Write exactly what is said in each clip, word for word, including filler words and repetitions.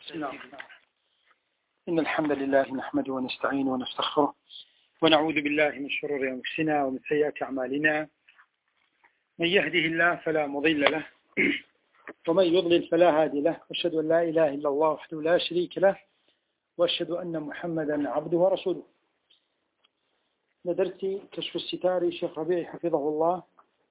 بسم الله الرحمن الرحيم. إن الحمد لله نحمده ونستعينه ونستغفره ونعوذ بالله من شرور أنفسنا ومن سيئات أعمالنا. من يهده الله فلا مضل له ومن يضلل فلا هادي له، وأشهد أن لا إله إلا الله وحده لا شريك له، وأشهد أن محمدا عبده ورسوله. ندرتي كشف الستار شيخ ربيعي حفظه الله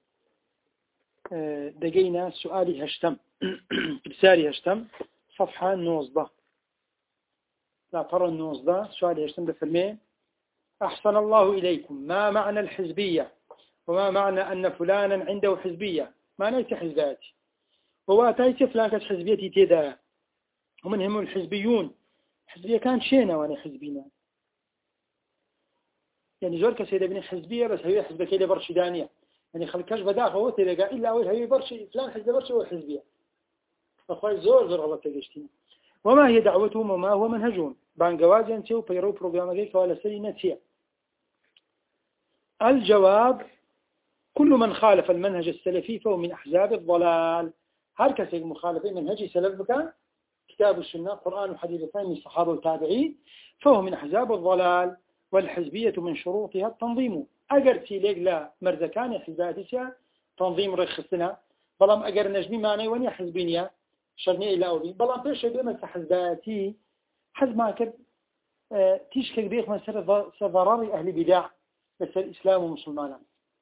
دقينا سؤالي هشتم رسالي هشتم صفحة نوزدة لا ترى النوزدة سؤالي هشتم بفرمي: أحسن الله إليكم، ما معنى الحزبية؟ وما معنى أن فلانا عنده حزبية؟ ما نيت حزباتي وواتيت فلانة حزبيتي تدا، ومن هم الحزبيون؟ حزبية كانت شينا وانا حزبينا، يعني زور كسيدة بني حزبية بس هي حزبة كيلة برشدانية، يعني خلقاش بداخل هو تلقى إلا أول هي برشي فلان حزب برشي هو حزبية. أخوي زور زور الله تجشتين. وما هي دعوتهم وما هو منهجهم؟ بانجواز ينتهوا بيرو برنامج ولا سري نتيا. الجواب: كل من خالف المنهج السلفي فهو من أحزاب الضلال. هل كسي مخالفين منهج سلف كان كتاب السنة قرآن وحديث من الصحابة والتابعين فهو من أحزاب الضلال. والحزبية من شروطها التنظيم. أجرتي لك لا مرزكان حزباتها تنظيم رخصنا بلام أجر نجمي ماني وني حزبينيا شرني إلى أولي بلام بيش بمس حزباتي حزب ما كب اه تيش كبير من سر ضرر أهل بدع بس الإسلام ومسلمان،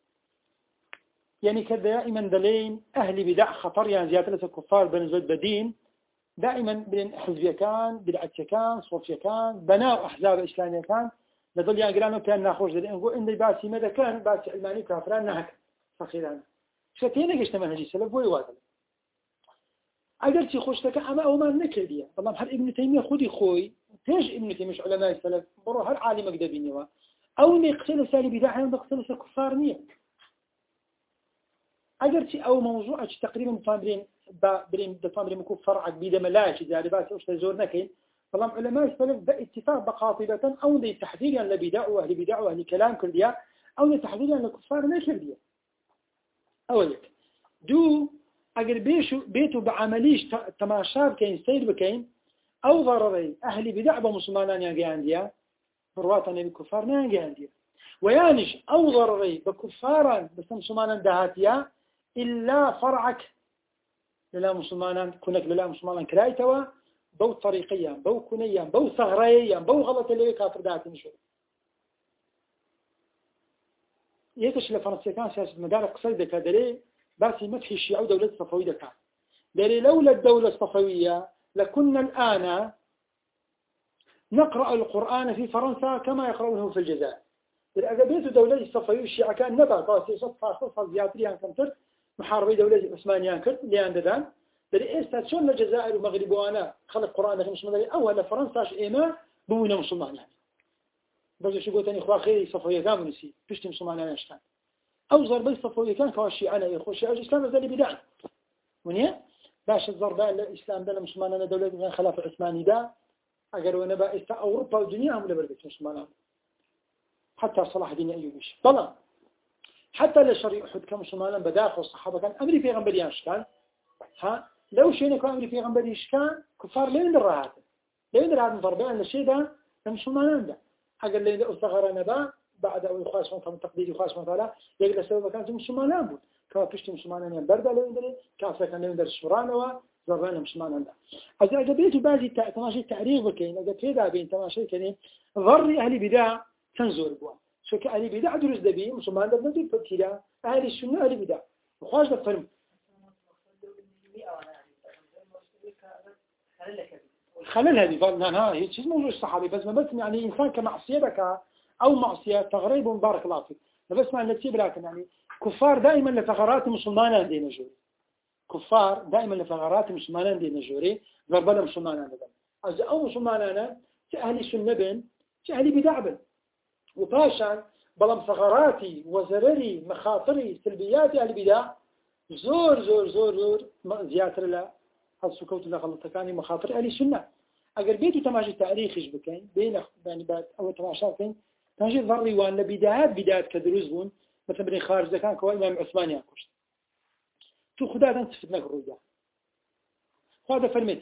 يعني كدائما دلين أهل بدع خطر، يعني زيادة الكفار بنزود بدين دائما بين حزبية كان بدعة كان صوفيا كان بناء أحزاب إسلامية كان لذل يانجرانو كان ناخوش ذلك نقول إن باسي ماذا كان باسي علماني كافران نهك فخيرانا شتينا قشت منهجي سلف ويوادل أقلتي خوش لك أما أو ما نكرديا طبعا هل ابن تيمية خودي خوي تيج ابن تيمية مش علماء السلف برو هل عالم أقدبيني أو إن يقتل سالي بداحة بقتل سكفار نية أقلتي أو موضوع تقريبا مطامرين برين مطامرين مكوف فرعك بيدا ملاش إذا لباسي وش تزور نكين طالما علماء السلف باتفاق بقاطبة أو ذي تحذيرا لبدع وأهل بدع وأهل كلام كرديا أو ذي تحذيرا لكفار ما كرديا. أولك دو أجر بيشو بيتو بعمليش تماشاب كين سير بكين أو ضرري أهل بدع بمسلمان ينجي عنديا برواتنا بكفار ما ينجي عنديا ويانش أو ضرري بكفارا بس مسلمان دهاتيا إلا فرعك للا مسلمان كونك للا مسلمان كرايتوا بو طريقيا بو كنيا بو ثغريا بو غلط اللي كافر داتي نشوف يتش لفرنسيا كان سياسة مدارك قصيدة كدري باسي مدحي الشيعة ودولة الصفوية كان داري لولا الدولة الصفوية لكنا الآن نقرأ القرآن في فرنسا كما يقرأونه في الجزائر. الأغلبية دولة الصفوية الشيعة كان نبع قاسي صفحة صفحة زيادريان كمتر محاربي دولة عثمانيان كرت ليان ددان دري إستاد شون الجزائر والمغرب وأنا خلق قرآن لكن مسلمان أول فرنساش إيمان بونا مسلمان يعني بس شو قلت أنا إخوة خيري صفوية كان نسي بيشت مسلمان أنا أشتان أو ضربي صفوية كان كواشي أنا يخو شيء الإسلام زالي بدعي ونيا باش الضربة الإسلام ده مسلمان أنا دولة من خلافة عثماني ده أجر ونبا إست أوروبا والدنيا هم اللي بردت مسلمان حتى صلاح الدين أيوبيش طلع حتى لشريع أحد كمسلمان بداخل الصحابة كان أمري في غنبريانش كان ها لو شيء كان أمري في غنبريش كان كفار لا يندر هذا لا يندر هذا ضربان الشيء ده كمسلمان ده أجر لي أصغر نبا بعد أو يخاص من كم تقدير يخاص من ثلا يقدر سبب كان مسلمان بود كما بيشتي مسلمان يعني برد لا يندر كافر كان لا يندر الشرانة وضربان مسلمان ده إذا أجبيت بعض تماشي تعريف كين إذا كذا بين تماشي كين ضر أهل بدع تنزور بوا شو كأهل بدع درس دبي مسلمان ده بدي فتيلا أهل السنة أهل بدع وخاص ده فرم خلل هذه ظنها هي شيء موضوع الصحابي بس ما بس يعني إنسان كمعصية بك أو معصية تغريب بارك الله فيك بس مع النتيجة لكن يعني كفار دائما لثغرات مسلمان عندنا جوري كفار دائما لثغرات مسلمان عندنا جوري ضربنا مسلمان عندنا أز أو مسلمان أنا كأهل السنة بن كأهل بدع بن وباشا بلام ثغراتي وزرري مخاطري سلبياتي أهل بدع زور زور زور زور زيادة لا السكوت اللي غلط كاني مخاطر أهل السنة أجر بيتو تماشي تاريخش بكين بين يعني بعد أول تماشى كين تماشي ضري وان بدايات بدايات كدروز بون مثلا بين خارج كان كوا إمام عثمان يأكل تو خدا أنت فتنك الرجال هذا فرمت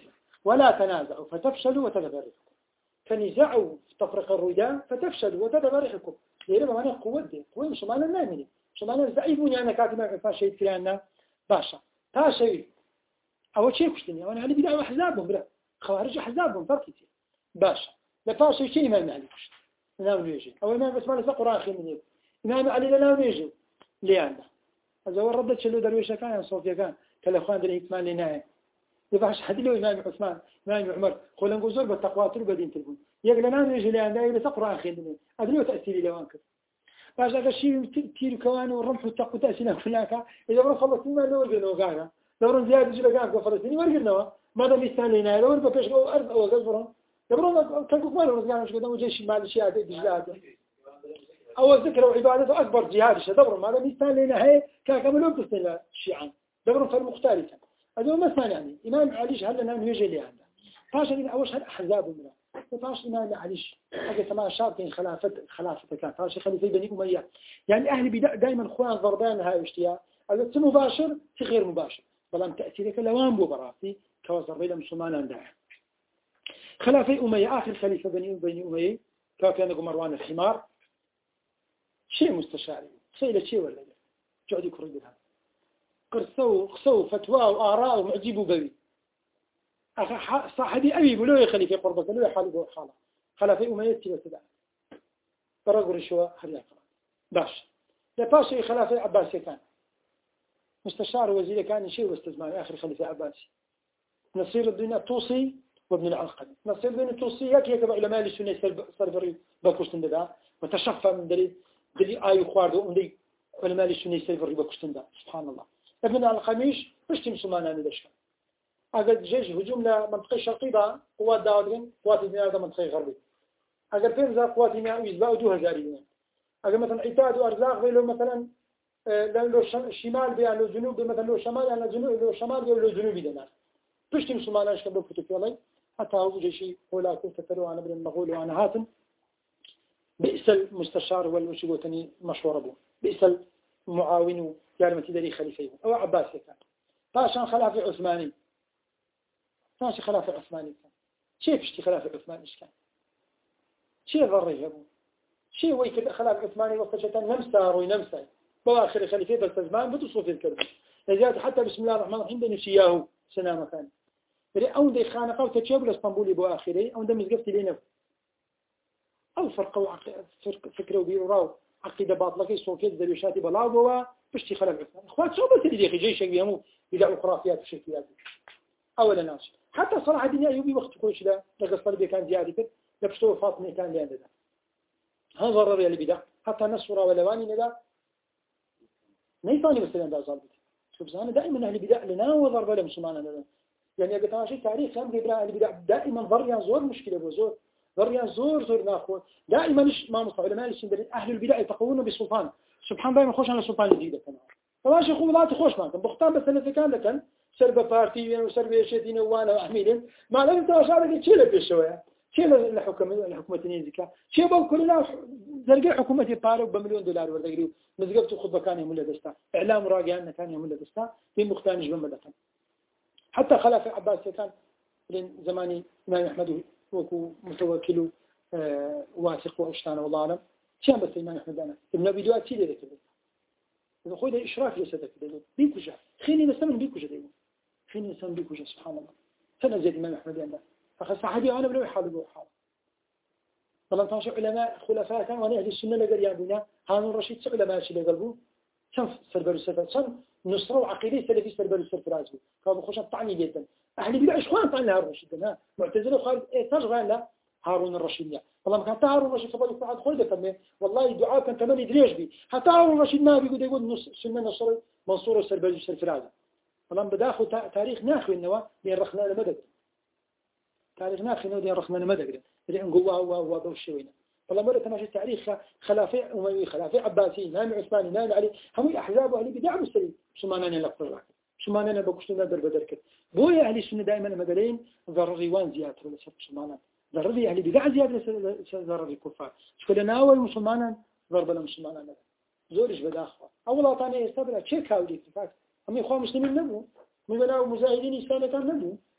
ولا تنازعوا فتفشلوا وتذهب ريحكم فنزعوا تفرق الرداء فتفشلوا وتذهب ريحكم ليه ما معنى قوة دي قوة مش معنى نامني مش معنى ضعيفوني أنا كاتب ما عرفان شيء كلامنا باشا تا شيء أول شيء كشتني وأنا علي بدأوا أحزابهم بلا خوارج أحزابهم فرقتي باشا لا شيء شيء ما نعلم كشت نام نيجي أول ما بس ما نسق قرآن خير من يب إمام علي لا نام نيجي ليه عنده هذا هو الرد شلو درويش كان صوفيا كان كالأخوان دري إكمال لنا يبغاش حد له إمام عثمان إمام عمر خلنا نقول زور بالتقوى تلو بدين تلبون يقول نام نيجي ليه عنده يبي سقرآن آخر منه أدري تأثيري لوانك باش هذا الشيء تير كوان والرمح والتقوى تأثيرنا كلها إذا ما خلصنا ما لو رجعنا وقعنا لو رن زيادة جل قاعد فلسطيني ورجعنا ماذا بيستان لنا لو رن بيش أو أرض أو غزبرهم يبرون كان كمان رجعنا مش قدامه جيش مال شيء هذا جهاد أو ذكر وعبادته أكبر جهاد شدبرهم ماذا بيستان لنا هي كان كملون تستنى الشيعان دبرهم فرق مختلفة هذا مثلا يعني إمام عليش هل لنا نيجي لي هذا فاش من أول هل أحزاب منه فاش إمام عليش هذا سماه شارطين خلافة خلافة كان فاش خليفة بني أمية يعني أهل بدأ دائما خوان ضربان هاي اشتياء هذا مباشر في غير مباشر بلام تأثيرك لوان بو براسي كوزر بين مسلمان عندها خلافة أمية آخر خليفة بني بني أمية كان مروان الحمار شيء مستشاري سيلة شيء ولا لا جعد يكرر بها قرصوا قصوا فتوى وآراء ومعجبوا بوي صاحبي أبي بلوه خليفة قربك لوه حاله وحاله خلافة أمية تبا تبع برقوا رشوة خليها قرار باش لباشي خلافة عباسي كان مستشار وزير كان شيء واستزمان آخر خليفة عباسي نصير الدين الطوسي وابن العلقمي نصير الدين الطوسي يك يك علماء السنة صرفري بكوستن ده وتشفى من دليل دليل آي خواردو عندي علماء السنة صرفري بكوستن ده سبحان الله ابن العلقميش بشتي مسلمان أنا دشك أجد جيش هجوم لمنطقة شرقية قوات داودين قوات المياه منطقة غربية أجد تنزل قوات المياه ويزباء دو هزاريين أجد مثلا عتاد وأرزاق لو مثلا لو الشمال بيان لو جنوب مثلا لو شمال يعني جنوب لو شمال بيان لو جنوب دينا بشتي مسلمان أيش كبروا كتب يلا حتى هو جيشي ولا كنت تتلو عن ابن المغول وعن هاتم بئس المستشار والوشيوتني مشهور أبوه بئس المعاون يعني متدري خليفيه أو عباسي كان فاشان خلافة عثماني فاشي خلافة عثماني كان شيء بشتي خلافة عثماني إيش كان شيء ضري أبوه شيء ويك خلافة عثماني وقتها نمسا روي نمسا بآخر خليفة بس زمان بتصو في الكلمة لذلك حتى بسم الله الرحمن الرحيم بنشياه سنة مثلا بري أون دي خانقة وتتشاب لإسطنبول يبو آخري أون دي مزقفتي لينا أو فرقوا فكرة وبيرو راو عقيدة باطلة صوفيات دروشاتي بلاو بوا بشتي خلف عثمان إخوات شو بس اللي ديخي جيشك بيهمو بدعوا خرافيات وشكليات أولا ناس حتى صلاح الدين أيوبي وقت كوش لا لقى صلبي كان زيادة كده لبشتوه فاطمة كان لأن ده هذا ضرر اللي بدع حتى نصورة ولواني ندا نيطاني بس لأن ده ظالبت شوف زانا دائما أهل بدع لنا وضرب لهم سمعنا لنا يعني يقطع شيء تاريخ هم قبل أهل بدع دائما ضريان زور مشكلة بزور ضريان زور زور ناخذ دائما مش ما مصطلح علماء السنة أهل البدع يتقوون بالسلطان سبحان الله يخش على السلطان الجديد كمان طبعا شيخ لا تخش معكم بختار بس اللي كان لكن سرب بارتي وسرب شيء وانا وحميد ما لم تشارك شيء لك شوية شيء الحكومة الحكومة النيزكا شيء بقول كلنا زرق حكومة طارق بمليون دولار ولا تقريبا مزقت خطبة كان يوم دستا إعلام راجع أن كان يوم دستا في مختانج بمدة حتى خلافة عباس كان لين زماني ما أحمد وكو متوكل آه واثق وأشتان والله أعلم شان بس ما أحمد أنا ابن أبي دوات شيء ذلك إذا خوي ده إشراف ليس ذلك ده بيكوجا خيني نستمر بيكوجا ده خيني نستمر بيكوجا سبحان الله سنة زي الإمام أحمد أنا فخص حدي أنا بلو حال بلو حال طبعا تنشأ علماء خلفاء كان وانا أهل السنة لقر يابونا هانون رشيد سئل ما شيء لقلبه شنف سربر السفر شن نصروا عقيدة سلفي سربر السفر رازبه كانوا بخوشا طعني جدا أهل بلا إخوان طعني هارون الرشيد ها معتزلة خالد إيه تجغى لا هارون الرشيد لا والله ما كان هارون الرشيد قبل يقعد خلده فمه والله الدعاء كان تمام يدريش بي حتى هارون الرشيد ما بيقول يقول نص سنة نصر منصور السربر السفر رازبه والله بداخل تاريخ ناخي النواة بين رخنا لمدد تاريخ ناخي نودي رخنا لمدد اللي نقول هو هو بوشوينا والله مرة تماشي التاريخ خلافة أموي خلافة عباسي إمام عثماني إمام علي هم أحزاب أهل بدع بالسليم شو ما نحن لقطة شو ما نحن بقصنا در بدرك بويا أهل السنة دائما مدلين ضرر وان زيادة ولا شو شو ما نحن ضرر أهل بدع زيادة ضرر الكفار شو كلنا أول مسلمانا ضرب المسلمانا زورش بداخل أول طاني يستبرأ شيء كاولي كفاك هم إخوان مسلمين نبوا من بناء مزاهدين إسلام كان نبوا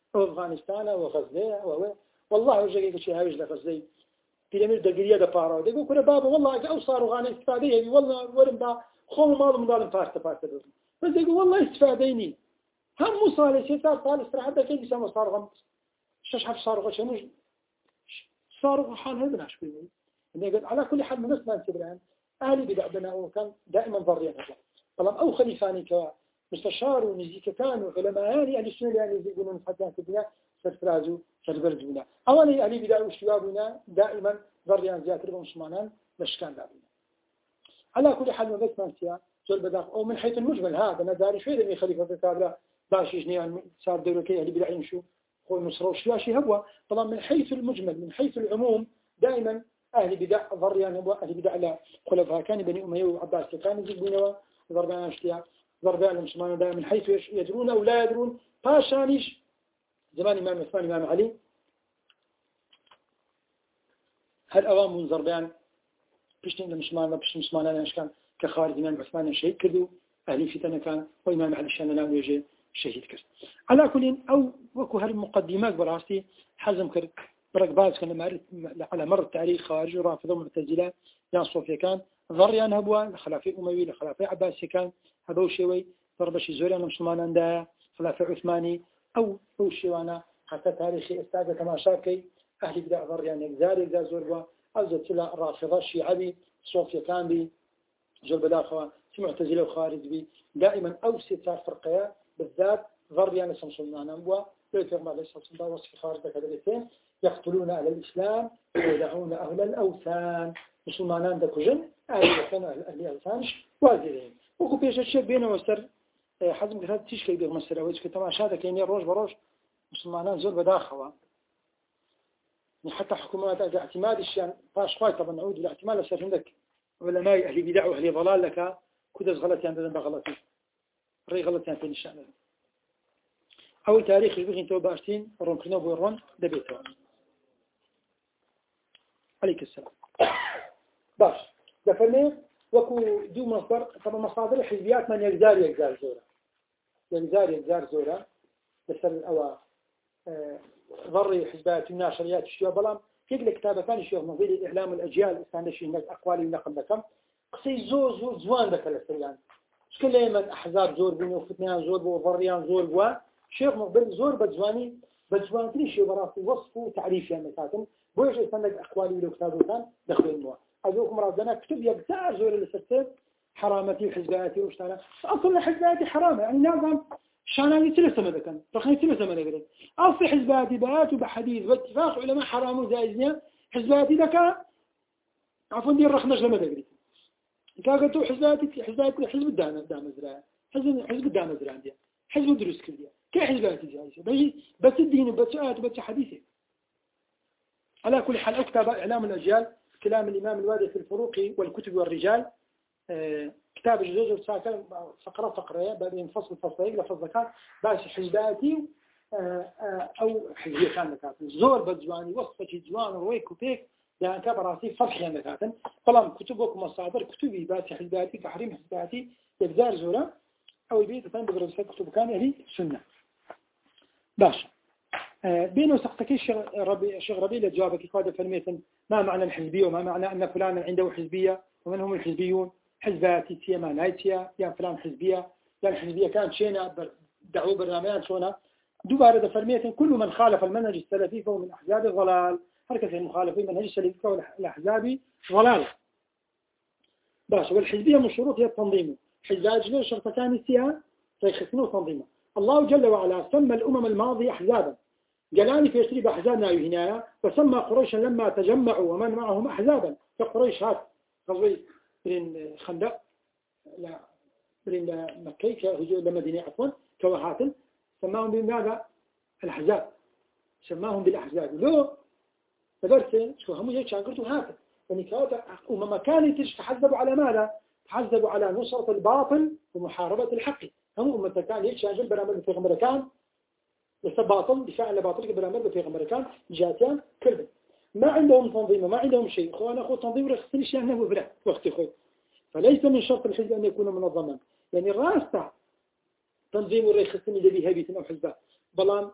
أفغانستان وغزة و والله وجهك شيء هاوج لغزة بيراميد دقيقة دبارة ده يقول بابا والله أو صاروا غاني استفادة والله ورم با خوم مال مدارم فارت فارت ده بس يقول والله استفاديني هم مصالح شيء صار صار استراحة ده كيف يسمى صار غم شش حف صار غش مش صار حال هذا ناش بيقول إنه على كل حال من نسمع سبران أهلي بدأ بنا وكان دائما ضريان هذا طبعا أو خليفاني كمستشار ونزيك كانوا علماء يعني أهل السنة يعني يقولون فتاة الدنيا سرفرازو سربردونا أولا أهلي بدأ وشبابنا دائما ضريان زياتر ومسلمان لشكان دابنا على كل حال من نسمع سيا زول بدأ أو من حيث المجمل هذا أنا داري شوية من خليفة كابلا باشيجني يعني صار دولكي أهلي بدأ يمشوا هو نصر وشلاشي هو طبعا من حيث المجمل من حيث العموم دائما أهل بدع ضريان هو أهل بدع على خلفاء كان بني أمية وعباس كان يجيبون ضربان أشتياء ضربان المسلمان دائما من حيث يدرون أو لا يدرون باشانيش زمان إمام عثمان إمام علي هل أوام من ضربان بيشتين المسلمان بيشتين المسلمان أنا كان كخارج إمام عثمان شهيد كذو أهل فتنة كان وإمام علي الشان لا يجي شهيد كذا على كل أو وكو هالمقدمات براسي حزم كرد برقباز كان على مر التاريخ خارج ورافضة ومعتزلة يا صوفيا كان ضريان هبوا لخلافة أموي لخلافة عباسي كان هذا شوي ضربش زوريان مسلمان عند خلافة عثماني أو أو شوانا حتى تاريخي استاذ كما شاكي أهل بدأ ضريان يزاري إذا زوروا أو زتلا رافضة شيعبي صوفيا كان بي جل بداخوا معتزلة وخارج بي دائما أو ستار فرقية بالذات ضريان سمسلمان أبوا ليتم عليه الصلاة والسلام وصف خارج كذلك يقتلون أهل الإسلام ويدعون أهل الأوثان مسلمان دكوجن أهل الأوثان أهل الأوثان وازدين وكو بيش الشيء بينه وسر حزم كثير تشكي بيغ مسر أويش كتماش هذا كيني روج بروج مسلمان زول بداخوا حتى حكومات اعتماد الشيء باش خاي طبعا نعود الاعتماد لسر عندك علماء أهل بدع وأهل ضلال لك كدس غلط يعني بدن بغلطي ري غلط يعني في الشأن أول تاريخ يبغي انتوا باشتين رون كنا بورون دبيتوا عليك السلام باش دفرني وكو دو مصدر طبعا مصادر الحزبيات من يجزار يجزار زورا يجزار يجزار زورا بس الأوا اه ضري حزبات الناشريات الشيوخ بلام كيف كتابة كان الشيوخ نظير الإعلام الأجيال استندشي هناك أقوالي ونقل لكم قصي زور زور زوان ذاك السريان شكل ليمن أحزاب زور بني وفتنان زور وضريان زور بوا شيخ مقبل زور بجواني بجوان كل شيء براسي وصف وتعريف يعني مثلا بويش استندك أقوالي ولو كتابه كان دخل الموا أذوكم رابطنا كتب يقتار زور اللي حرامتي وحزباتي واشتانا أصلا حزباتي حرامة يعني نظام شاناني ثلاثة مدكا رخني ثلاثة مدكا أصل حزباتي بات وبحديث واتفاق علماء حرام وزايزنيا حزباتي ذكا عفوا دي الرخنش لما دقري كاغتو حزباتي حزباتي حزب الدعم الدعم الزراعي حزب حزب الدعم الزراعي عندي حزب دروس كلية كي حزباتي جايزة بس الدين وبس آيات وبس حديثي على كل حال أكتب إعلام الأجيال كلام الإمام الوادي في الفروق والكتب والرجال آه كتاب الجزء ساكن فقرة فقرة بعدين فصل فصلين لفظ ذكر باش حزباتي آه آه أو حزبية كان ذكاتن زور بجواني وصفة جوان رويك وبيك يعني كبراسي فرح يعني ذكاتن طالما كتبكم مصادر كتبي باش حزباتي تحريم حزباتي يبزار زورا أو البيت ثاني بدرس كتب كان هي سنة باش آه بينه سقطك الشيخ ربي الشيخ ربي لجوابك قاعدة فرمية ما معنى الحزبية وما معنى أن فلانا عنده حزبية ومن هم الحزبيون حزباتي تيا ما نايتيا يا فلان حزبية يعني حزبية كانت شينا دعوة برنامجان شونا دوباره فرمية كل من خالف المنهج السلفي فهو من أحزاب الضلال حركة المخالفين منهج السلفي فهو الأحزاب ضلال باش والحزبية من شروطها التنظيم حزبات جلو شرطتان السيا فيخسنوا تنظيمه الله جل وعلا سمى الأمم الماضية أحزابا جلاني في يشرب أحزابنا هنايا وسمى قريشا لما تجمعوا ومن معهم أحزابا فقريش هات غزوي من خندق لا من مكة كهجوم لمدينة عفوا كوهاتل سماهم بماذا الأحزاب سماهم بالأحزاب لو فقرت شو هم يجي شاكرتوا هاتل يعني كذا أمم كانوا تحزبوا على ماذا تحزبوا على نصرة الباطل ومحاربة الحق هم أمم كان يجي شاكر برامج في أمريكان لسه باطل دفاع عن باطل برامج في أمريكان جاتيان كلهم ما عندهم تنظيم ما عندهم شيء أخوان أخو تنظيم رخصني شيء أنه وفلا وقت أخوي فليس من شرط الحزب أن يكون منظما يعني الرأس تاع تنظيم رخصني ذي هبيت أو حزبه بلان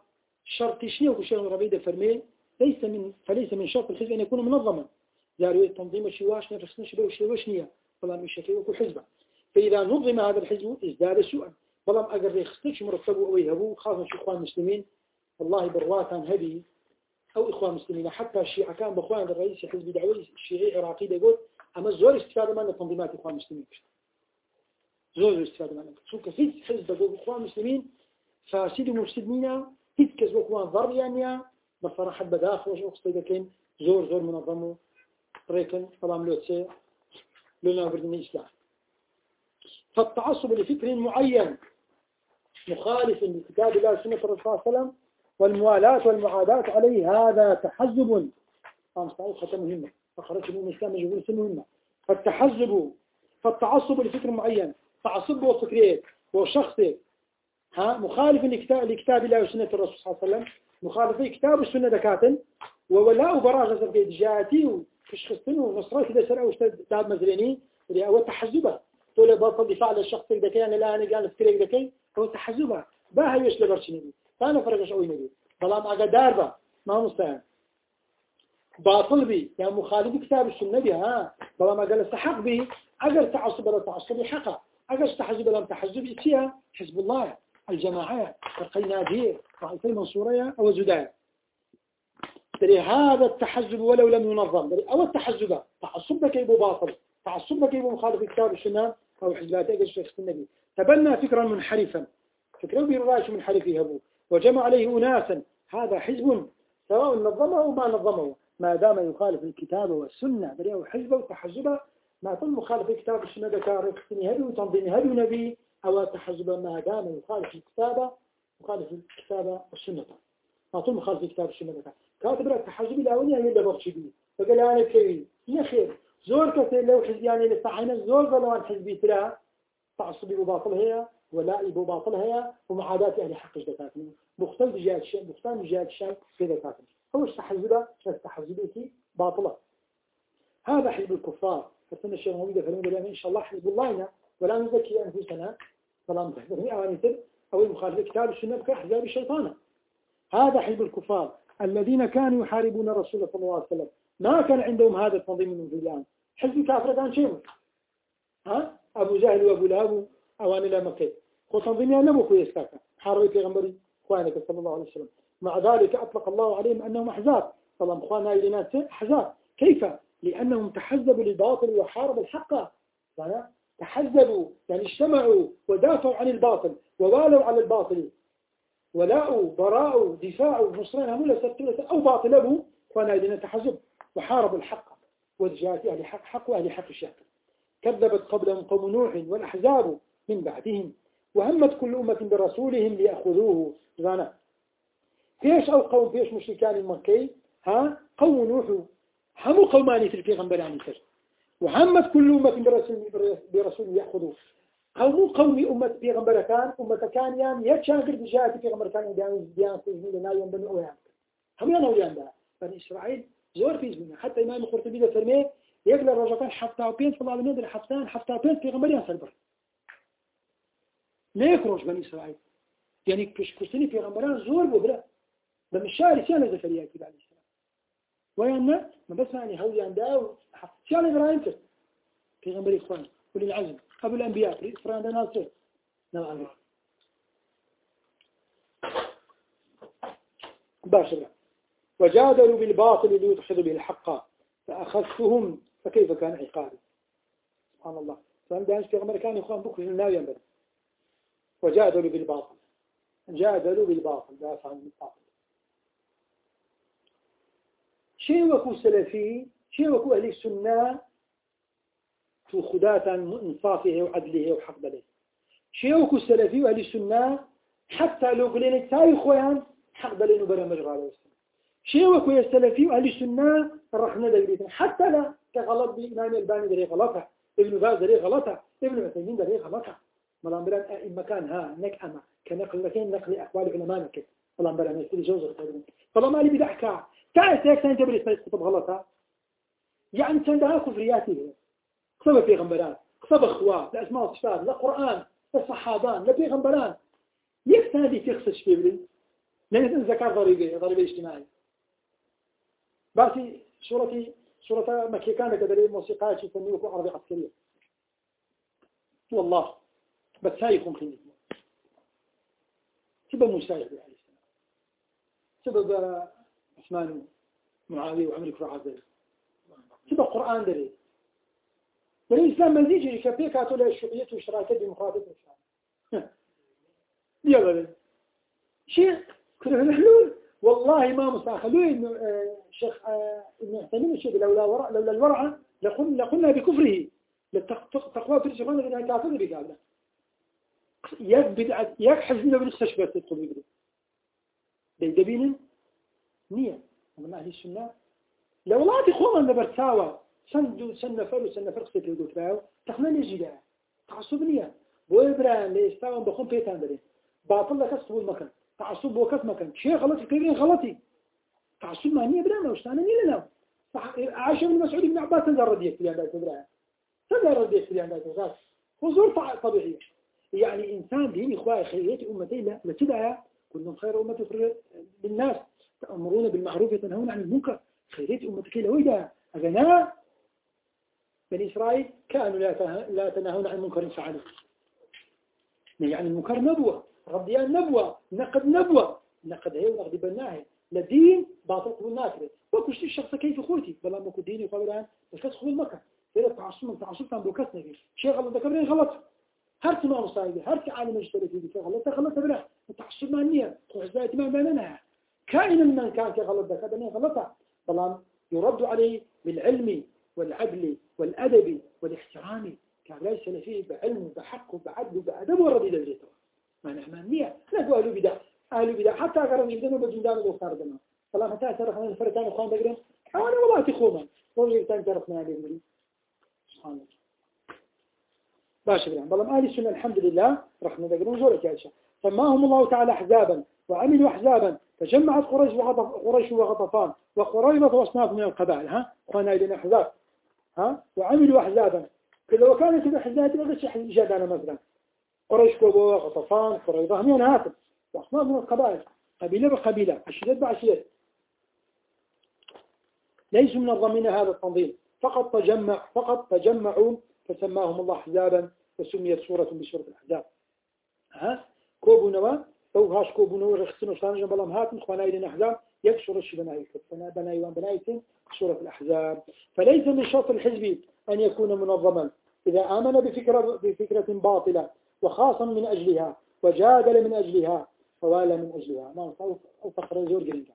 شرط شنو وشيء ربيده فرمي ليس من فليس من شرط الحزب أن يكون منظما زاروا التنظيم شواش نفسنا شبه وشي نية فلا من شكل وكل حزبه فإذا نظم هذا الحزب ازداد سوءا بلام أجر يخصش مرتبه أو يهبو خاصة إخوان المسلمين والله برواتان هذه أو إخوان المسلمين حتى الشيعة كان بإخوان الرئيس حزب دعوي الشيعي العراقي يقول أما زور استفادة من تنظيمات إخوان المسلمين زور استفادة منه شو كثير حزب بقول إخوان المسلمين فاسد ومفسدين هيك كذب إخوان ضر يعني بصراحة بداخل وش أقصد لكن زور زور منظمه ريكن طبعا لوتسي لنا بردني إسلام فالتعصب لفكر معين مخالف لكتاب الله سنة الرسول صلى الله عليه وسلم والموالاة والمعاداة عليه هذا تحزب خطة مهمة فخرجت من الإسلام يقول سنة مهمة فالتحزب فالتعصب لفكر معين تعصب وفكرية وشخصي ها مخالف لكتاب, لكتاب الله وسنة الرسول صلى الله عليه وسلم مخالف لكتاب السنة دكاتن وولاء براغة في جهاتي وكشخصتين ونصرات إذا سرعوا اشتاد مزريني اللي هو تحزبه تقول بطل دفاع للشخص الذكي أنا لا أنا قال فكرة ذكي هو تحزبه باها يوش لبرش نبي فأنا فرقش أوي نبي ظلام أجا داربة ما مستعان باطل بي يعني مخالف كتاب السنة بي ها ظلام أجا استحق بي أجا تعصب ولا تعصب حقا أجا استحزب ولا تحزب إتيها حزب الله الجماعة القينادية رئيسي منصورية أو زدايا هذا التحزب ولو لم ينظم أو التحزب تعصبك يبو باطل تعصبك يبو مخالف كتاب السنة أو حزبات أجل شيخ النبي تبنى فكرا منحرفا فكرا برواية منحرف يهبو وجمع عليه أناسا هذا حزب سواء نظمه أو ما نظمه ما دام يخالف الكتاب والسنة بل هو حزب وتحزب ما تم مخالف الكتاب والسنة ذكر هدي وتنظيم هدي نبي أو تحزب ما دام يخالف الكتاب مخالف الكتاب والسنة ما تم مخالف الكتاب والسنة ذكر كاتب لك تحزب الأولية هي اللي بغشبي فقال أنا كوي يا خير زور كثير لو حزبياني لصحينا زور ظلوان حزبي ترى تعصبي بباطل هي ولا بباطل هي ومعادات أهل حق ذكاتنا مختلف جهات الشيء مختلف جهات الشيء في ذكاتنا هو تحزبه تحزبه باطلة هذا حزب الكفار فسنة الشيخ موجودة فلما لنا إن شاء الله حزب الله ولا نزكي أنفسنا فلا نتحدث أواني أو المخالفة كتاب السنة كأحزاب الشيطان هذا حزب الكفار الذين كانوا يحاربون الرسول صلى الله عليه وسلم ما كان عندهم هذا التنظيم من الجيان حزب كافر كان شيء ها أبو جهل وأبو لهب أواني لا مكي خو تنظيميا نبو كويس كاكا حاربي پیغمبري خوانك صلى الله عليه وسلم مع ذلك أطلق الله عليهم أنهم أحزاب طبعا اخوانا إلينا أحزاب كيف؟ لأنهم تحزبوا للباطل وحاربوا الحق يعني تحزبوا يعني اجتمعوا ودافعوا عن الباطل ووالوا على الباطل ولاؤوا براءوا دفاعوا نصرين هم لسرطلة أو باطلوا اخوانا إلينا تحزب وحاربوا الحق وجاءت أهل حق حق وأهل حق الشاكر كذبت قبلهم قوم نوح والأحزاب من بعدهم وهمت كل أمة برسولهم ليأخذوه غانا فيش أو قوم فيش مشركان المكي ها قوم نوح هم قومان في البيغمبر عن الفجر وهمت كل أمة برسول, برسول يأخذوه قوم قوم أمة بيغمبر كان أمة كان يعني يتشاكر بجاءة بيغمبر كان ديان ديان في لنا يوم بني أويان هم يانا أوليان ده بني إسرائيل زور في زمنا حتى إمام القرطبي ده فرميه يقل الرجطان حفتها بين صلى الله عليه وسلم حفتان حفتها بين بيغمبر ينسلبر لا يكرج بني إسرائيل يعني كش كسني بيغمبران زور ببرا بمن الشارع سيانا زفريات عليه السلام ويانا ما بس يعني هوليان ده سيانا إبراهيم كس بيغمبر إخوان ولي العزم أبو الأنبياء إفران ده ناصر نعم باشرة وجادلوا بالباطل ليدحضوا به الحق فأخذتهم فكيف كان عقابي سبحان الله فهم دانش بيغمبر كان إخوان بكرة الناوي ينبغي وجادلوا بالباطل جادلوا بالباطل دافع عن الباطل شيء وكو سلفي شيء وكو أهل السنة في خداة انصافه وعدله وحق بله شيء وكو سلفي وأهل السنة حتى لو قلنا تاي خوان حق بله نبرا مجرى عليه السنة شيء وكو السلفي وأهل السنة الرحمة دقيقة حتى لا كغلط بإمام الباني دري غلطة ابن باز دري غلطة ابن عثيمين دري غلطة ملامبران أئمة كان ها نك أما كنقل لكن نقل أقوال علمائك ملامبران يستري جوزر تقريبا فلما لي بدحكا تعال تيك أنت بريس ما كتب غلطة يعني تندها كفرياته قصب في غنبران قصب أخوة لأسماء والصفات لا قرآن لا صحابان لا في غنبران يكتنادي تخصص في بري لأن الزكاة ضريبة ضريبة اجتماعية. باسي صورتي صورة مكية كانت كذا موسيقى يسميه عربي عسكرية والله بس هاي يكون خليني سبب مساعد عليه السلام سبب عثمان معاوية وعمر كفر عزيز سبب قرآن دري دري الإسلام ما يجي يشبه كاتو للشيوعية والاشتراكية الديمقراطية يلا شيء كنا نحلول والله ما مستخلوه إنه الشيخ ابن عثيمين الشيخ لولا ورع لولا الورع لقلنا لقلنا بكفره للتقوى في الشيخان الذين كافروا بقابله يك يكحز لنا بالمستشفى تدخل يقدر ديدبين نية من أهل السنة لو لا تخوضا لبرتاوى سند سن فرو سن فرق ست يقول تراو تخمن الجداء تعصب نية بويبران ليستاون بخون بيتان دري باطل لك أصبو المكان تعصب وكت مكان شيء غلطي كيفين غلطي تعصب ما نية برانا وشتانا نية لنا عاشر من مسعود بن عباس تنزل رديك في عندها تبراها تنزل رديك في عندها تبراها حضور طبيعية يعني إنسان دين إخوائي خيرية أمتي لا لتدعى كلهم خير أمة خير للناس تأمرون بالمعروف وتنهون عن المنكر خيرية أمتك لويدا أغناء بني إسرائيل كانوا لا لا تنهون عن المنكر فعلوا يعني المنكر نبوة رضيان نبوة نقد نبوة نقد هي ونقد بناهي لدين باطل قبول ناكره وكشتي الشخص كيف أخوتي بلا ما كنت ديني وقبل الآن بس كتخبل المكة إذا تعصب من تعصب كان بوكسنا فيه شيء غلط ذكرني غلط هرت ما مصايبه هرت عالم يشتري فيه كي غلط غلط بلا تعصب ما النية وحزات ما بيننا كائنا من كان كغلط ذاك بني غلطه طبعا يرد عليه بالعلم والعدل والأدب والاحترام كان ليس فيه بعلم وبحق وبعدل وبأدب ورد إلى الجيتوا ما نعمل نية نقول أهل بدع أهل بدع حتى قرروا يبدأوا بجندان الأخر دنا طبعا حتى ترى الفرقان وخان بقرن حوالي والله تخوما والله يتان تعرفنا عليه المريض سبحان الله باشا بلان بلام آل السنة الحمد لله رحمة ذكرون زورك يا إشاء سماهم الله تعالى أحزابا وعملوا أحزابا فجمعت قريش وغطف قريش وغطفان وقريبة وأصناف من القبائل ها قلنا إلينا أحزاب ها وعملوا أحزابا كذا وكانت الأحزاب تبغيش حجابنا مثلا قريش كوبا وغطفان قريبة هم هاتف وأصناف من القبائل قبيلة بقبيلة عشيرات بعشيرات ليسوا من الضمين هذا التنظيم فقط تجمع فقط تجمعوا فسماهم الله أحزابا وسميت سورة بسورة الأحزاب ها كوبو نوا أو هاش كوبو نوا رخصنا شلون جنب الله هات مخوانا إلى أحزاب يكسر الشيء بنايك فنا بنايوان بنايتين سورة الأحزاب فليس من شرط الحزب أن يكون منظما إذا آمن بفكرة بفكرة باطلة وخاصا من أجلها وجادل من أجلها فوالى من أجلها ما أو أو فقر زور جرينجا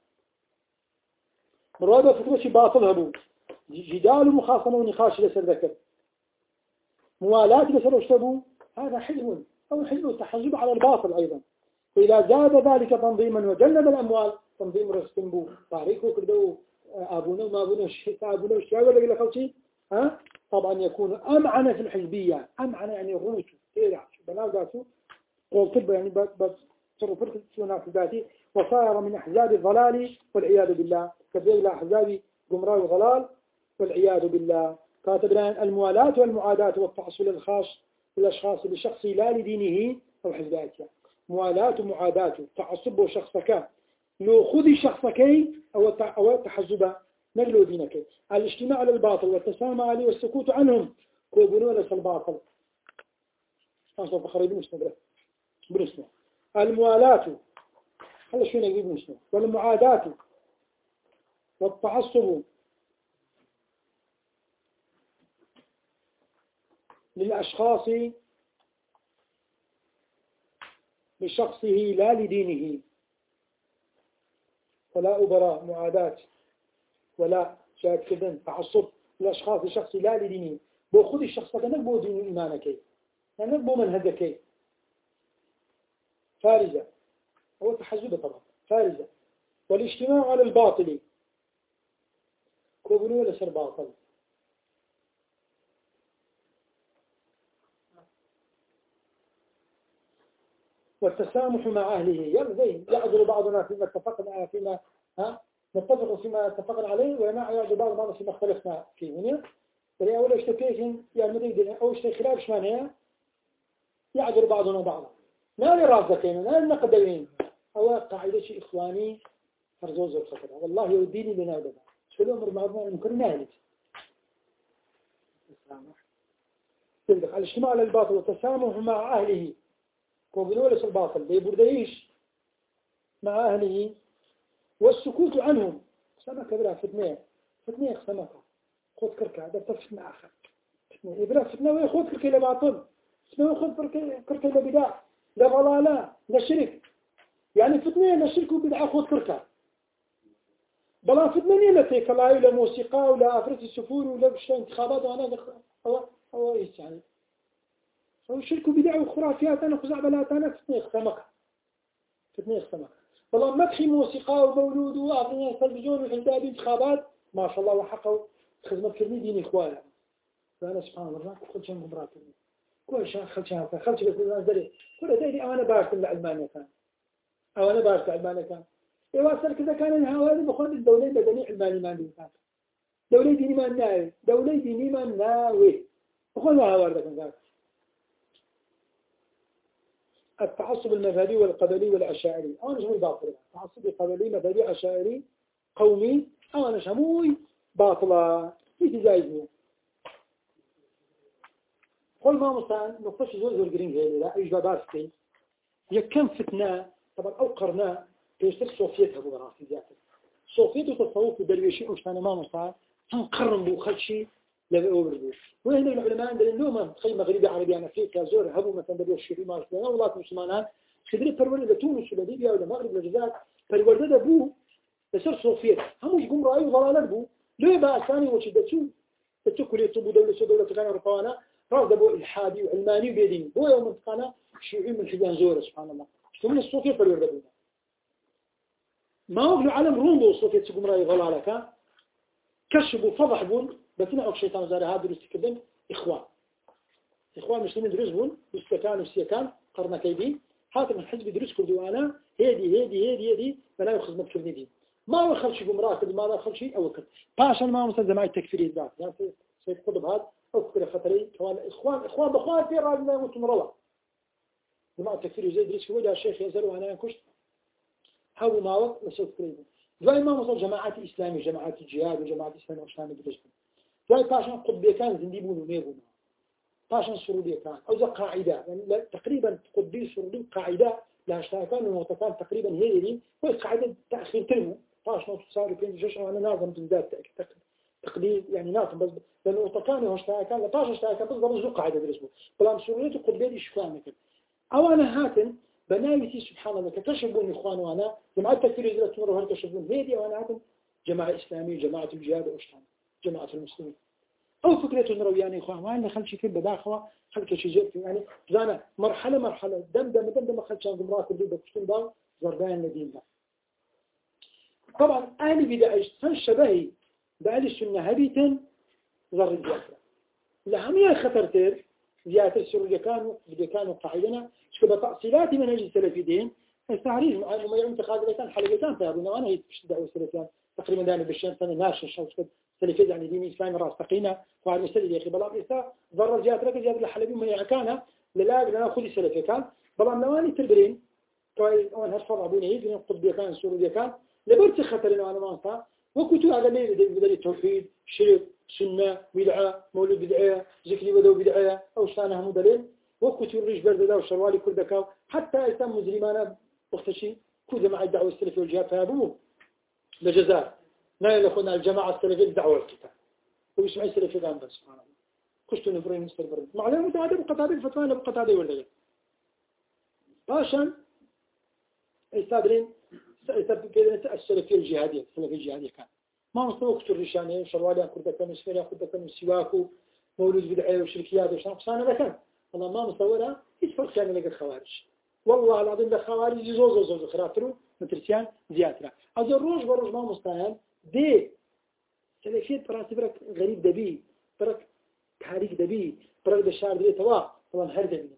مراد فكرة باطل هبو جدال مخاصمة ونقاش لسر ذكر موالاة لسر اشتبوا هذا حزب أو حزب التحزب على الباطل أيضا فإذا زاد ذلك تنظيما وجلب الأموال تنظيم رستنبو تاريخه كردو أبونا وما أبونا أبونا وشياء ولا إلى خوتي ها طبعا يكون أمعن في الحزبية أمعن يعني غنوش تيرع بناء ذاته قول طب يعني بتصرف فرق في ذاته وصار من أحزاب الضلال والعياذ بالله كذلك إلى أحزاب جمراء الضلال والعياذ بالله كاتب لنا الموالاة والمعاداة والتعصب الخاص للأشخاص لشخص لا لدينه أو حزباته موالاة ومعاداة تعصب شخصك لو خذ شخصك أو أو تحزب نقلوا دينك الاجتماع على الباطل والتسامح عليه والسكوت عنهم كوبنوا لس الباطل أصلا فخريبين مستمرة بنسمع الموالاة هذا شو نجيب نسمع والمعاداة والتعصب للأشخاص لشخصه لا لدينه ولا أبراء معاداة ولا شاهد كذن تعصب للأشخاص لشخصه لا لدينه بأخذ الشخص كنقبو دين إيمانك نقبو منهجك فارزة هو تحزب طبعا فارزة والاجتماع على الباطل كوبنوا لسر باطل والتسامح مع أهله يرضي يعذر بعضنا فيما اتفقنا فيما ها نتفق فيما اتفقنا عليه وما يعذر بعضنا فيما اختلفنا فيه هنا ولي أول اشتكيهم يعني مدين أو اشتكي خلاف شمانية يعذر بعضنا بعضا ما لرازقين ما لنقدرين أو قاعدة شيء إخواني فرزوز الخطر والله يوديني لنا دبا شو الأمر معروف المنكر ناهلك تلدخ الاجتماع على الباطل والتسامح مع أهله وبنولس الباطل بيبرديش مع أهله والسكوت عنهم سمك بلا فتنة فتنة سمك خذ كركة هذا تفتنة آخر فتنة بلا فتنة ويخذ كركة لباطل اسمه خذ كركة كركة لبداع لضلالة لشرك يعني فتنة لشرك وبدعة خذ كركة بلا فتنة لا تيكلاي ولا موسيقى ولا أفرس السفور ولا بش انتخابات وأنا أو أو إيش يعني أو شرك وبدعة وخرافيات أنا خزعبلات أنا فتنة سمك فتنة سمك والله مدحي موسيقى ومولود وأعطينا تلفزيون وحداد انتخابات ما شاء الله وحقوا خدمة كرني ديني إخوانا فأنا سبحان الله كل شيء مبراتني كل شيء خل شيء خل شيء بس الناس دري كل ذي أنا بارك العلمانية كان أو أنا بارك العلمانية كان يواصل كذا كان الهوادي بخون الدولة المدنية علماني ما عندي كان دولة ديني ما ناوي دولة ديني ما ناوي بخون ما هوارد كان التعصب المذهبي والقبلي والأشاعري أنا شموي باطلة تعصب قبلي مذهبي أشاعري قومي أنا شموي باطلة في تجايزني قل ما مستعان نقطش زول زول قرين هيلي لا إيش بابارسكي يكم فتنة طبعا أو قرناء يشترك صوفيتها بغراسي زيادة صوفيت وتصوف ودرويشي وشتانا ما مستعان هنقرن بو خلشي لذا أوبردو وهنا العلماء عندنا النوم تخيل مغربي عربي أنا أفريقيا زور هبوا مثلا بدو الشيخي ما أشتنا والله مسلمان خدري فرورد إذا تونس ولا ليبيا ولا مغرب ولا جزائر فرورد بو يصير صوفيت هم يقوم رأي وضلال بو ليه بقى ثاني وشدتشو تتكلي طبو دولة سو دولة غير أوروبانا راس بو الحادي وعلماني وبيدين بو يوم انتقانا شيوعي من حجان زور سبحان الله شو من الصوفيت فرورد بو ما هو العالم روندو الصوفيت تقوم رأي ضلالك كشفوا فضح بون بس نعوك شيطان زاري هذا درست كدن إخوان إخوان مسلمين درس بون بستكان وسيكان قرنا كيدين هذا من حزب درس كردوانا هيدي هيدي هيدي هيدي فلا يأخذ مكتوبني دين ما هو خلشي قمرات ما هو خلشي أو كذا باشا ما مثل جماعة تكفيري ذات يعني سيد قطب هذا أو فكرة خطري كمان إخوان إخوان بإخوان في راجل ما يموت مرة جماعة تكفيري زي درس كودا الشيخ يزل وأنا كشت هاو ما وقت مسوي كريم زي ما مثل جماعة إسلامي جماعة الجهاد وجماعة إسلامي وإسلامي درس زي باشا قطبي كان زنديبون وميبون باشا سرودي كان أو زي قاعدة يعني تقريبا قطبي سرودي قاعدة لها اشتاكان وموتكان تقريبا هي دي هو قاعدة تأخير تلمو باشا صار يمكن جيش أنا نازم تزداد تقدير يعني نازم بس لأنه موتكان واشتاكان لباشا اشتاكان بس ضمن زو قاعدة درسبو بلام سرودي قطبي دي شفان مثل أو أنا هاتن بنايتي سبحان الله كتشبون إخوان وأنا جماعة تكفير إذا تمروا هل تشبون هيدي وأنا هاتن جماعة إسلامية جماعة الجهاد وأشتان جماعة المسلمين أو فكرة نروياني إخوان وأنا خلشي كيف بداخوا خلك شيء يعني زانا مرحلة مرحلة دم دم دم دم خلش عن جمرات اللي بكشتون باو زربان لدين ده طبعا أهل بداية سن شبهي بأهل السنة هبيتا ضر الجاسرة لهم يا خطرتر زيادة السرية كانوا بدي كانوا قاعدنا شكبا تأصيلات منهج السلفيين التعريف ما يعلم تقادرتان حلقتان فيابون وأنا يتبش دعوة السلفيين تقريبا داني بالشام سنة ناشر شوش سلفيين يعني دين إسلامي راس تقينا وعلى المستدل يا أخي بلا إسا ضر زيادة زيادة الحلبي ما يعكانا للا لنا خذ السلفي كان بلا نواني تربرين طيب أنا هالفرع بين يجي قطبي كان سوري كان لبرت خطرنا أنا ما أنت وكتوا هذا اللي بدل التوحيد شرك سنة بدعة مولود بدعة ذكر بدو بدعة أو شانها مدلين وكتوا الرجل برد ذا وشروالي كل ذكاء حتى يتم مزرمانا وقت شيء كل مع الدعوة السلفية والجهاد فهابوه لجزاء نايل أخونا الجماعة السلفية الدعوة الكتاب ويسمع السلفية قام بس سبحان الله كشتوا نفرين مستر برد معلومة متعادة بقطعة الفتوانة بقطعة ولا غير باشا يستادرين السلفية الجهادية السلفية الجهادية كان ما مستوى كتر رشانية شروالي أكرد كم سفري أكرد كم سواكو مولود بدعية وشركيات وشان قصانا ذكر والله ما مستوى إيش فرق كان لك الخوارج والله العظيم الخوارج زوز زوز زوز خرافرو مترسيان زيادة هذا الروج بروج ما مستوى دي سلفية براسي برك غريب دبي برك تاريخ دبي برك بالشعر دي توا طبعا هرد من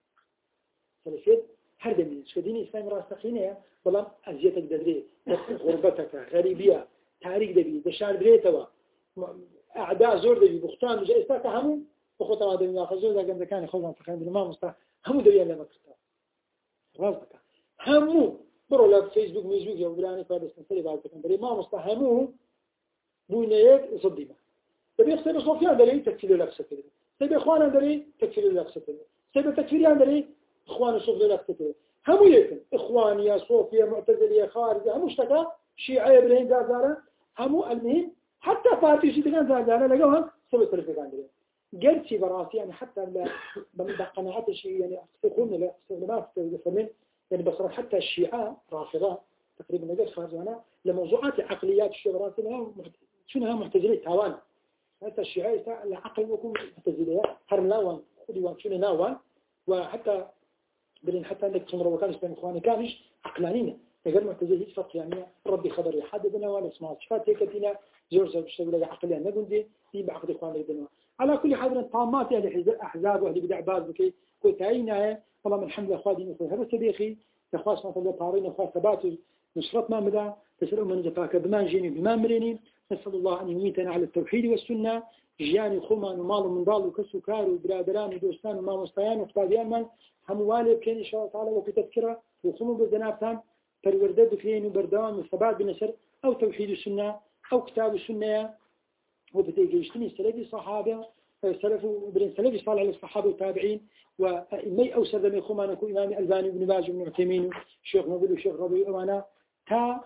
سلفية هرد من شديني إسلام راستقينية والله أزيتك دبي غربتك غريبية تاريخ دبي بالشعر دي توا أعداء زور دبي بختان جائزتك همو بخطر هذا من آخر زور ده كان كان يخوضون تخيل ما مستوى همو دبي اللي ما كرتا رازك همو برو لا فيسبوك ميزوك يا ولاني فارس نسلي بعد كده ما مستحموه بوينيك صديمة تبي يخسر صوفيان دري تكفير لك سكر تبي إخوان دري تكفير لك سكر تبي تكفيريان دري إخوان صوف لك سكر هم يكن إخوان يا صوفيا معتزلية خارجة هم مشتكى شيعية بالهند زارة هم المهم حتى فاتي شيء كان زارة لقوهم سوي تلفزيون دري قلت شيء براسي يعني حتى لا بقناعات الشيء يعني يقولون لا استخدامات يفهمين يعني بصراحة حتى الشيعة رافضة تقريبا نقول خارجنا لموضوعات عقليات الشيعة شنو معتزلة تاوان حتى الشيعة العقل يكون معتزلة هرم لاوان خذوا شنو لاوان وحتى بلين حتى عندك تمر وكان اسمه إخواني كانش عقلانين غير معتزلة فرق يعني ربي خبر يحددنا ولا اسمع صفات هيكتنا زوج بيشتغل عقليا نقول دي دي بعقد إخواني بدنا على كل حال الطامات يعني أحزاب وأهل بدع باز بكي كوتاينا والله من حمد أخواتي مثل هذا صديقي أخوات مثل طارين أخوات ثبات نشرت ما مدى تسأل من زفاك بما جيني بما مريني نسأل الله أن يميتنا على التوحيد والسنة جياني خمان ومال من ضال وكسوكار وبرادران ودوستان وما مستيان وقتاديان من هموالي بكين إن شاء الله تعالى وفي تذكرة وخموا بالذنابتان فالوردة بكين وبردوان والثبات بنشر أو توحيد السنة أو كتاب السنة وبدأ يجتمي سلفي صحابة سلف وبين سلفي صالح للصحابة والتابعين ومي أوسر ذم يخوما نكون إمام الباني بن باز بن عثيمين الشيخ نبيل والشيخ ربيع وانا تا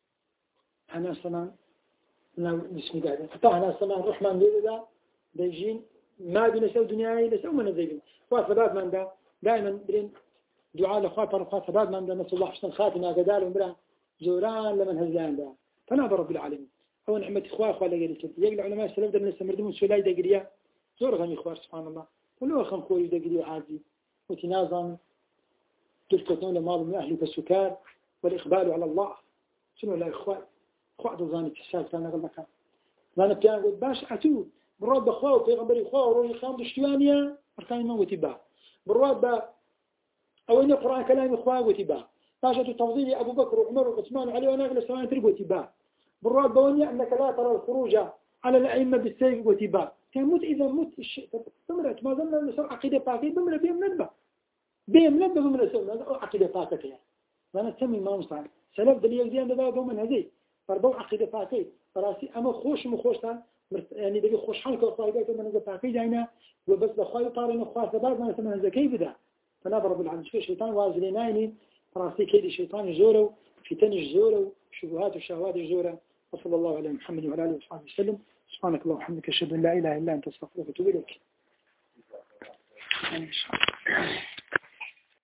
أنا سمان بسم الله تا أنا سمان الرحمن بيدا بيجين ما بنسوا دنياي لسوا من الزيبين وثبات من دا دائما بين دعاء الأخوات فرقات ثبات من دا نسأل الله حسن خاتمة قدال ومرا زوران لمن هزلان دا فنابر رب العالمين هو نعمة إخوة أخوة لقري كنت يقل علماء السلف ده من السمردمون سولاي دقريا زور غني إخوة سبحان الله ولو أخم خوي دقريا عادي وتنازم تلقتون لماضي من أهلك السكار والإقبال على الله شنو لا إخوة إخوة ظاني تحسال كان أغل مكان ظاني بيان قلت باش أتو براد بأخوة وفيغنبري إخوة وروي خام دشتوانيا أركان إمام وتباع براد با أو إن القرآن كلام إخوة وتباع باشا تفضيل أبو بكر وعمر وعثمان وعلي وناقل السلام ترك وتباع بالراد بوني أنك لا ترى الخروج على الأئمة بالسيف وتباع كان مت إذا مت الشيء بمرت ما زلنا نصر عقيدة باقي بمرة بيم ندبة بيم ندبة بمرة سونا عقيدة باقي يعني أنا أسمي ما مصار سلف دليل ديان ده بقى من هذي فربوا عقيدة باقي فراسي أما خوش مخوش تان يعني دقي خوش حلقة وخايبة من هذا باقي جاينا وبس بخاي طارنا خاص بعض ما يسمى هذا كيف ده فنبر بالعالم شو الشيطان وازلينايني فراسي كيد الشيطان زوره فتن زوره شبهات وشهوات زوره وصلى الله على محمد وعلى آله وصحبه وسلم سبحانك اللهم وبحمدك أشهد أن لا إله إلا أنت أستغفرك وأتوب إليك.